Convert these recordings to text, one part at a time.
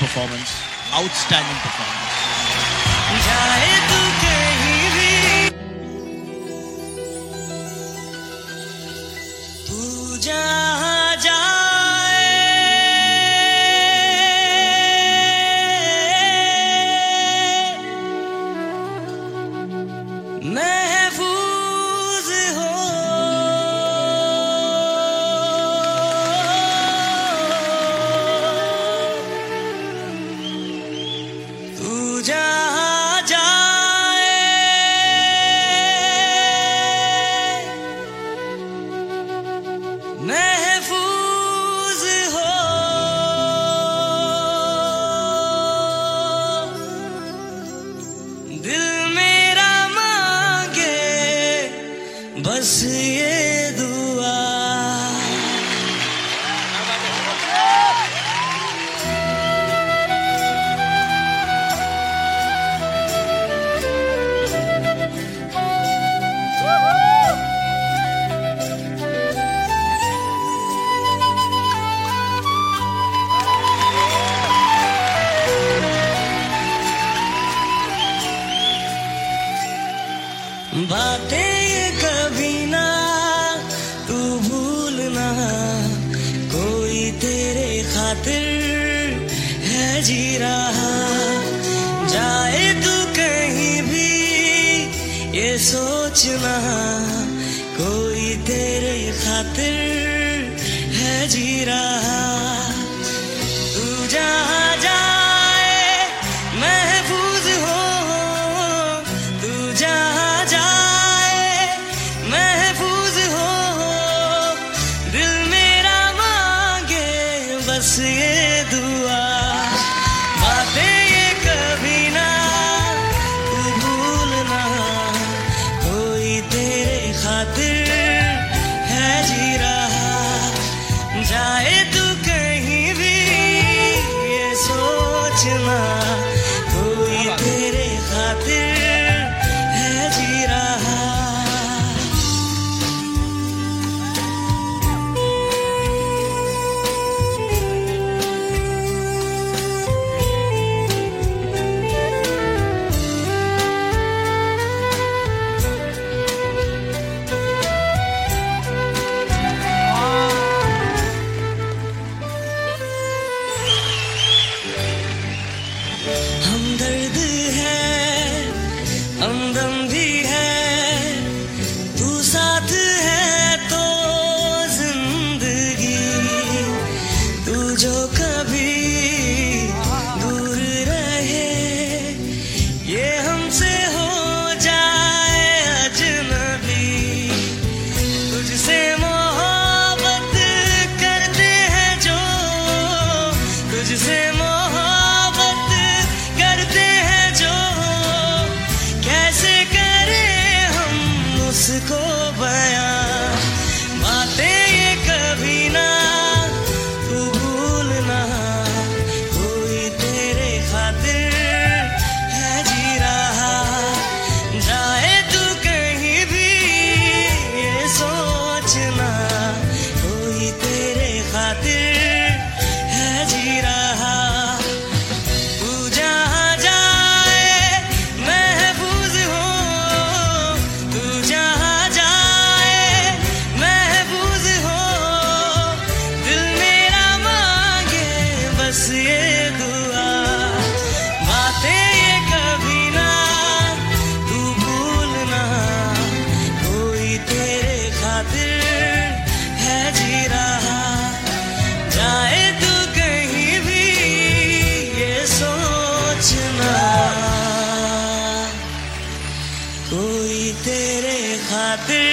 performance, outstanding performance. जाए तू कहीं भी, तू जहाँ जाए, महफूज हो, तू जहाँ जाए, महफूज हो, दिल मेरा मांगे बस ये दुआ, बातें ये कभी ना तू भूलना, कोई तेरे खातिर है जी रहा, जाए तू कहीं भी ये सोचना, कोई तेरे खातिर है जी रहा, तू जहाँ जाए महफूज हो, तू जहाँ जाए महफूज हो, दिल मेरा मांगे बस ये दुआ, बातें ये कभी ना तू भूलना, कोई तेरे खातिर है जी रहा, जाए तू कहीं भी ये सोचना, कोई तेरे खातिर है जी रहा। हमदर्द है, हमदम भी है, तू साथ है तो जिंदगी, तू जो कभी दूर रहे, ये हमसे हो जाए अजनबी, तुझसे मोहब्बत करते हैं जो, तुझसे मोहब्बत करते हैं जो, कैसे करें हम उसको बयां, बातें ये कभी ना तू भूलना, कोई तेरे खातिर है जी रहा, जाए तू कहीं भी ये सोचना, कोई तेरे खातिर है जी रहा, तू जहाँ जाए महफूज हो, तू जहाँ जाए महफूज हो, दिल मेरा मांगे बस ये दुआ, बातें ये कभी ना तू भूलना, कोई तेरे खातिर है जी रहा, जाए तू कहीं भी ये सोचना, कोई तेरे खातिर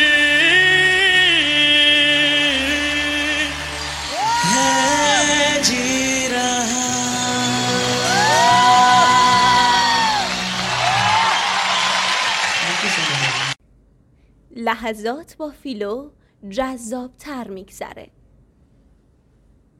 है जी रहा। لحظات با فیلو جذاب‌تر می‌گذره.